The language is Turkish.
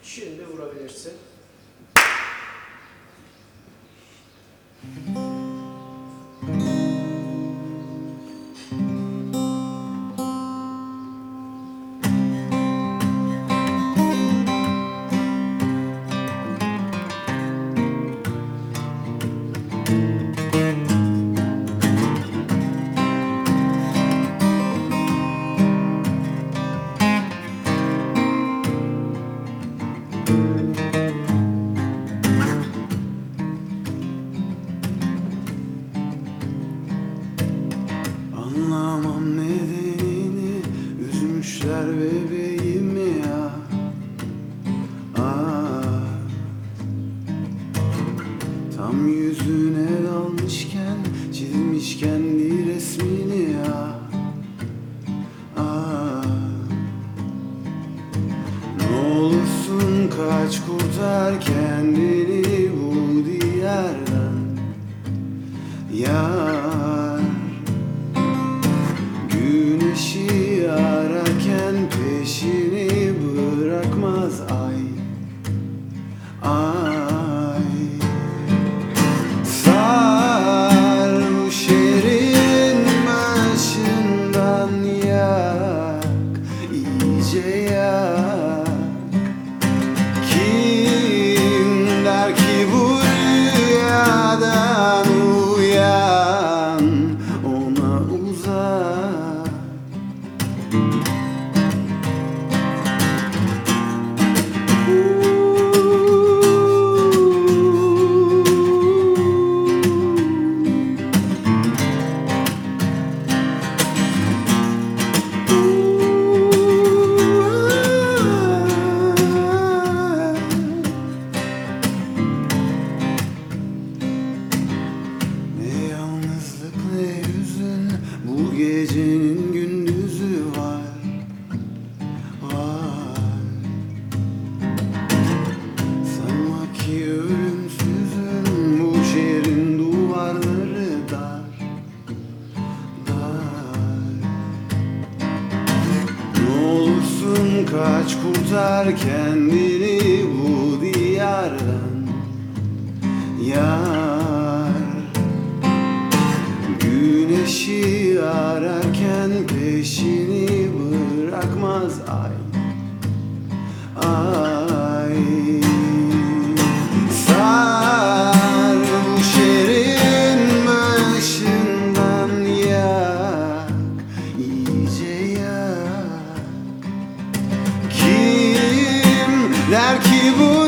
Şimdi vurabilirsin. Anlamam nedenini, üzmüşler bebeğimi ya. Tam yüzüne dalmışken, çizmiş kendi resmini ya. Ne olursun kaç, kurtar kendini bu diyardan yar. Güneşi ararken peşini bırakmaz ay. Sar bu şehrin başından yak, iyice yak. Kim der ki bu rüyadan uyan, ona uzak. Ne yalnızlık ne hüzün, bu gecenin gündüzü var. Sanma ki ölümsüzüm, bu şehrin duvarları dar. Ne olursun kaç, kurtar kendini bu diyardan yar. Güneşi ararken peşini bırakmaz ay. Sar bu şehrin başından yak, iyice yak. Kim der ki bu